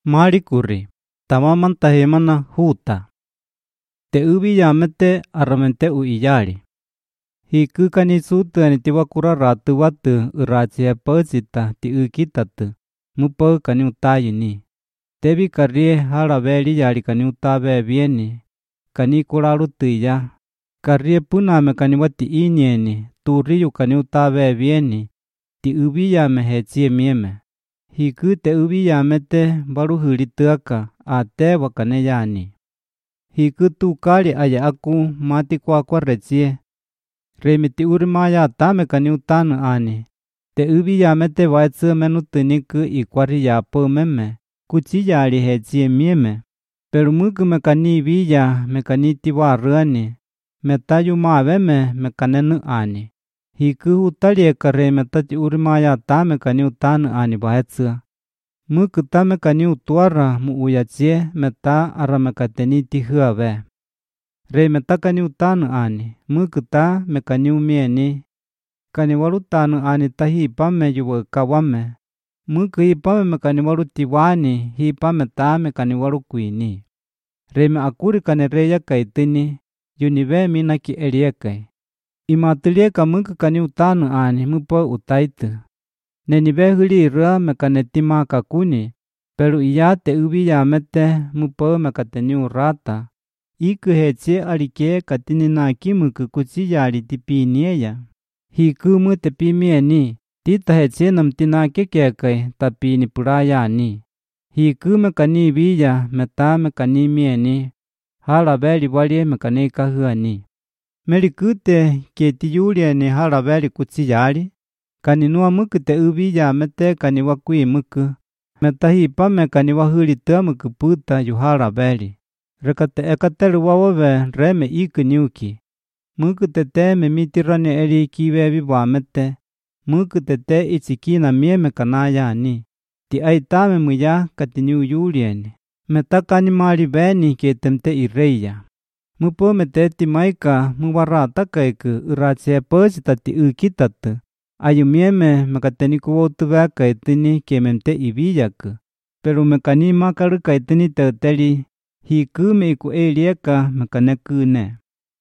Mari kuri, tamaman tahemana huta. Te ubi yamete aramente uiyari. Hiku kanisutu anitiwakura ratu watu urachi pocita ti ukitatu. Mupo kani utayini. Tebi karie haraveri yari kani utabe vieni. Kani kurarutuya. Karie puname kani wati inyeni. Turiyu kani utabe vieni. Ti ubi yame hechie mieme. Hiku te ubi yamete baruhurituaka ate wakane yani. Hiku tukari aya aku mati kwa rechie. Remiti urimaya tame kani utanu ani. Te ubi yamete waitsu menutuniku ikwari yapo meme. Kuchi yari hechie mieme. Pero muku mekani viya mekani tiwaruani. Metayu maveme mekanenu ani. Hiku utalie kare metati urimaya tame kani utanu ani waitsu. Muku tame kani utuara mu uyachie meta aramekateni tihuave. Re meta kani utanu ani, muku ta mekani umieni. Kani warutanu ani tahi ipame yuwa kawame. Muku ipame mekani warutiwani, ipame ta mekani warukuini. Re me akuri kani reya kaitini, yunive minaki eriekai. Imatilieka muku kani utanu ani, mupo utaitu. Nenive huli rua mekanetima kakuni, pero iyate ubi yamete mupo mekateni urata. Iku hechie alike katini naki muku kuchi yari tipinieya. Hiku mu tepimieni, tita hechie namtina kekekai tapini purayani. Hiku mekani viya meta mekani mieni, haraveri walie mekani kahuani. Melikute kieti yulieni haraveri kuchi yari. Kani nua muku te ubi yamete kani wakui muku. Metahi pame kani wahuritua muku puta yuharaveri. Rekate ekateru wawove reme iku niuki. Muku tete me mitirani eri kiwevi wamete. Muku tete ichikina mieme kanayani. Ti aitame muya katiniu yulieni. Metakani mari beni ketemte ireya. Mupo meteti maika muwarata kaiku urache posita ti ukitatu. Ayumieme mekateni kuwotu vaka etini kememte ibiyaku. Pero mekani makaru kaitini teuteli. Hiku me iku elieka mekanekune.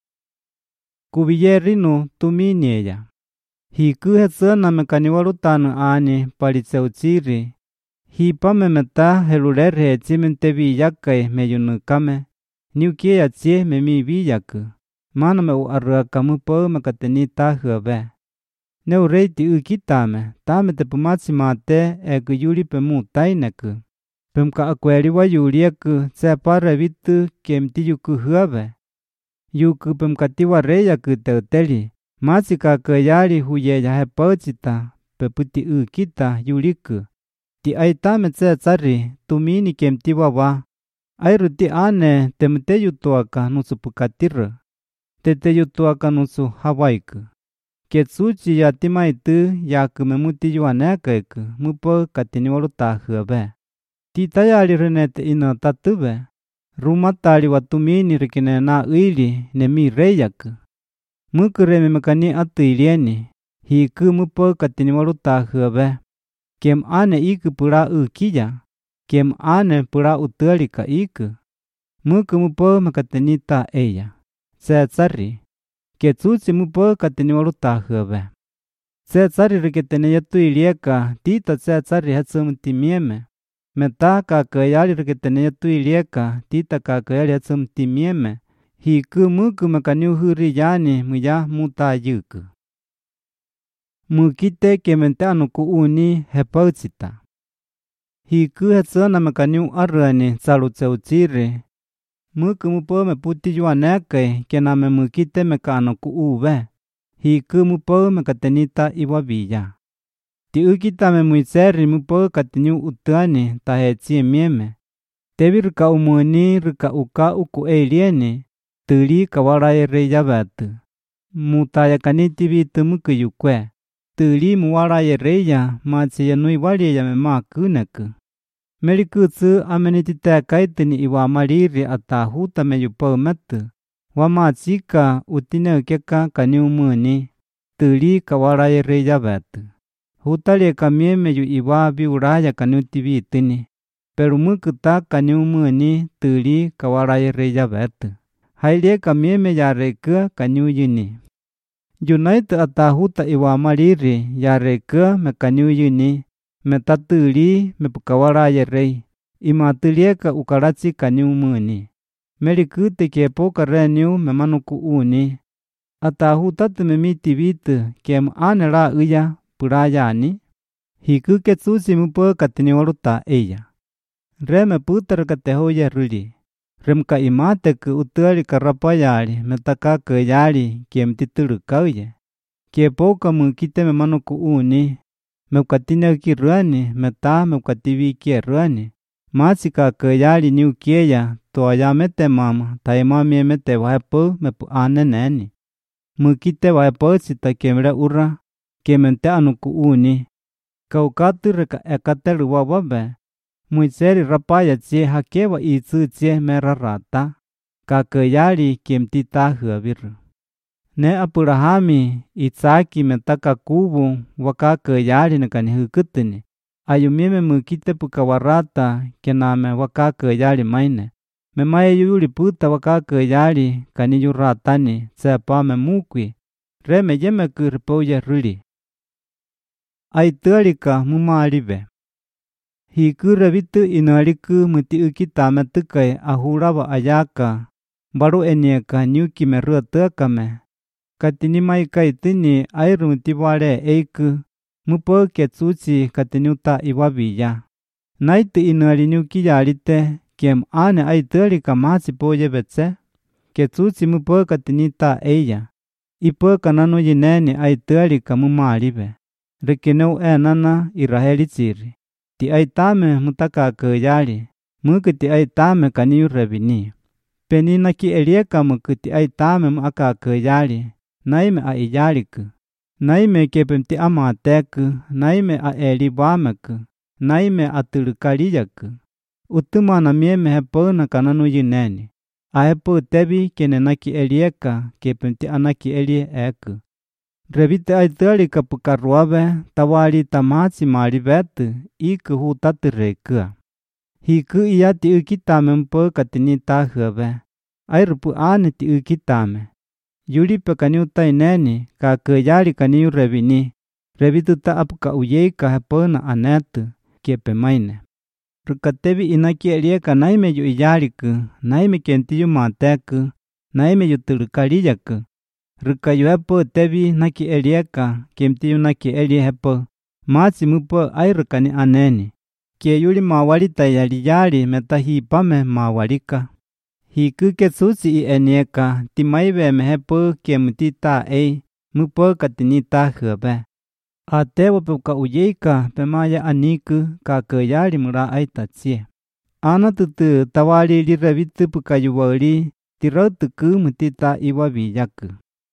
Kubiyerinu tuminieya. Hiku hetsana mekani warutanu ani paricheuchiri. Hipame meta helurere hechimente viyakai meyunukame. Niukia chie memi viyaku. Mana me uaruaka mupo mekateni tahuave. Neureiti ukitame, tame te pumachi mate eku yuri pemu taineku. Pemka akweri wa yurieku tsepare vitu kemti yuku huave. Yuku pemkatiwa reyaku teuteli. Machi kakayari huyeya hepochita, peputi ukita yuriku. Ti aitame tsetsari, tumini kemti wawa. Airuti ane temte yutuaka nusu pukatiru. Tete yutuaka nusu hawaiku. Ketsuchi yatimaitu yakumemuti yuanekaiku, mupo katini warutahuave. Titayari renete ino tatuve. Rumatari watumini rikine na uili nemi reyaku. Muku reme mekani atuilieni. Hiku mupo katini warutahuave. Kem ane iku pura ukiya. Kem ane pura utualika iku. Muku mupo mekatini ta eya. Tsetsari. Ketsuchi mupo katini warutahuave. Tsetsari rikitene yatuilieka tita tsetsari hetsumuti mieme. Meta kakayari rikitene yatuilieka tita kakayari hetsumuti mieme. Hiku muku mekani uhuri yani muya mutayuku. Mukite kemente anuku uni hepauchita. Hiku hetsona mekani uaruani tsalucheuchiri. Muku mupo me puti yuanekai kename mukite mekanoku uve. Hiku mupo mekatenita iwaviya. Ti ukitame muitseri mupo katiniu utuani tahechie mieme. Tevi rika umuni rika uka uku eilieni. Tuli kawaraye reya vetu. Mutaya kaniti vitu muku yukwe. Tuli muwaraye reya machi yanui walie yame makuneku. Melikutsu amenitite kaitini iwa mariri atahuta meyupo metu. Wamachika utineukeka kaniumuni. Tuli kawaraye reya vetu. Hutalie kamieme yu iwa biuraya kaniuti vitini. pero mukta kaniumuni tuli kawaraya reya bet. Haile kamieme ya reka kaniuyini. United atahuta iwa mariri ya reka me kaniuyini me tatuli me pukawaraya rei. Imatilieka ukarachi kaniumuni. Merikute kepo kareniu me manuku uni. Atahuta me miti vitu kem anela uya purayani. Hiku ketsusi mupo katiniwaruta eya. Reme putar katehoya ruli. Remka imate ke utali karapayali metaka ke yali kiem titulu kauye. Kepoka mukite me manuku uni. Meukatina kiruani meta meukativi kieruani. Masika ke yali niu kieya toaya mete mama taimami mete wahepo mepu aneneni. Mukite wahepo sita kemre ura kemente anuku uni. Kaukatu reka ekatelu wawabe. Muiseri rapaya tsie hakewa itsu tsie merarata. Kakeyali kiemtita huaviru. Ne Apurahami Itsaki metaka kubu wakakeyali nekani hukutini. Ayumime mukite pukawarata kename wakakeyali maine. Memaye yuli puta wakakeyali kaniyuratani tsepame mukwi. Reme yeme kuripoye ruli. Aitualika mumalive. Hikura vitu inaliku muti ukitame tukai ahuraba ayaka. Baru enieka nyuki merua tuakame. Katini maika itini airu mutibale eiku. Mupo ketsuchi katinuta iwabiya. Naitu inali nyuki yalite kem ane aitualika masi poye betse. Ketsuchi mupo katinita eya. Ipo kanano yineni aitualika mumalive. Rekineu enana iraheli chiri. Ti aitame mutaka keyali. Muku ti aitame kaniyu rebini. Penina ki elieka muku ti aitame muaka keyali. Naime a iyaliku. Naime kepemti amateku. Naime a elibameku. Naime a tulukaliyaku. Utumana mieme hepona kananu yineni. A hepo tebi kenenaki elieka kepemti anaki elie eku. Revite aitualika pukaruabe tawali tamatsi malibetu iku hutatu rekua. Hiku iyati ukitame mpo katini tahuabe. Airupu ane ti ukitame. Yulipe kaniuta ineni kakeyali kaniu revini. Revituta apuka uyeika hepona anetu kepe maine. Rukatevi inaki elieka naime yu iyaliku, naime kentiyu mateku, naime yu tulukaliyaku. Rukayu hepo tevi naki elieka, kemtiyu naki elie hepo. Masi mupo airukani aneni. Keyuli mawalita yaliyali meta hipame mawalika. Hiku ketsusi i enieka, timaiveme hepo kemutita ei, mupo katinita huabe. Atewa puka uyeika pemaya aniku kakeyali mura aitatsie. Ana tutu tawali lirevitu puka yuwali, tirautuku mutita iwabiyaku.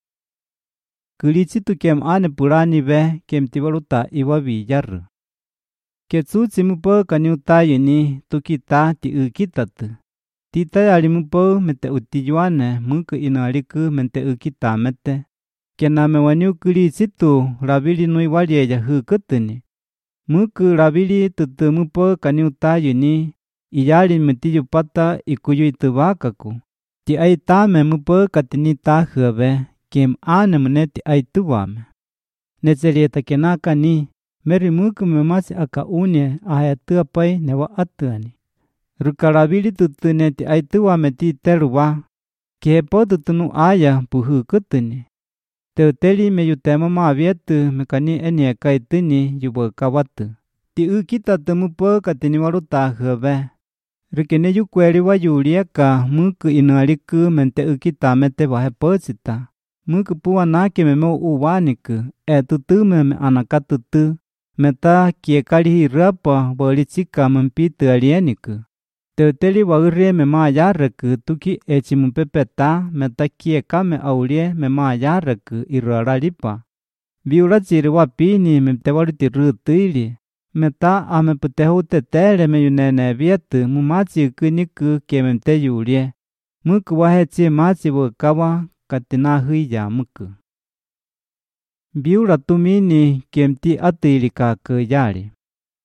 Kulichitu kem ane purani ve kem tiwaruta iwabiyaru. Ketsuchi mupo kaniutayini tukita ti ukitatu. Titayali mupo mete utiyuane muku inaliku mente ukita mete. Kename waniu kulichitu rabili nui walieya hukutuni. Muku rabili tutu mupo kaniutayini iyali metiyu pata ikuyu itubakaku. Ti aitame mupo katinita huabe. Kem ane muneti aituwame. Nezerieta kenaka ni meri muku memasi aka unie ahayatua pai newa atuani. Rukarabili tutu neti aituwame ti teruwa. Kepo tutunu aya puhu kutuni. Teuteli me yutema mavietu mekani enieka ituni yubakawatu. Ti ukita tumupo katini waruta huabe. Rikene yukweli wa yulieka muku inualiku mente ukita mete waheposita. Muku puwa nake memo uwaniku, tutume me anakatutu, meta kiekali hirapa bolichika mumpitu alieniku. Teuteli waurie mema yaraku tuki echi mumpepeta, meta kiekame aulie mema yaraku iraralipa. Viura chiri wapini memtewaruti rutuili, meta ameputehu tetele meyunene vietu mumachi ukuniku kememte yulie. Muku wahechi machi wakawa, katina huya muku. Biura tumini kemti atilika keyali.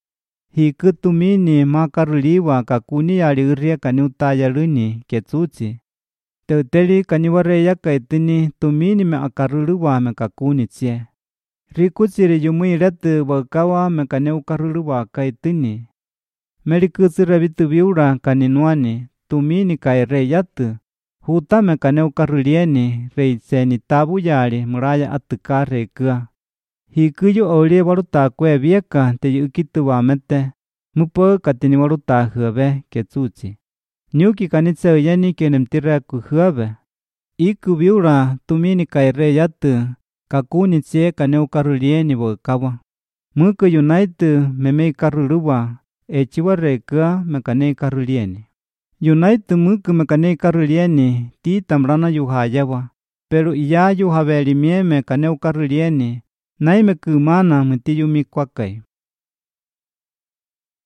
Hiku tumini makarliwa kakuni yaliria kaniutayalini ketsuchi. Teuteli kaniwareya kaitini tumini me akarliwa me kakuni tsie. Rikuchiri yumuirete wakawa me kaneukarliwa kaitini. Melikutsira vitu viura kaninuani tumini kaireyatu. Huta me kaneukarlieni reitseni tabu yali muraya atukare kua. Hikuyu olie waruta kwe vieka te yukitu wamete. Mupo katini waruta huave ketsuchi. Nyuki kanitse yeni kenemtira kuhuave. Iku viura tumini kaireyatu. Kakuni tsie kaneukarlieni wakawa. Muku United meme karluwa. Echiware kua me kaneukarlieni. United muku me kaneukarlieni ti tamrana yuhayawa. Pero iya yuhavelimie me kaneukarlieni. Naime kumana mutiyumi kwakai.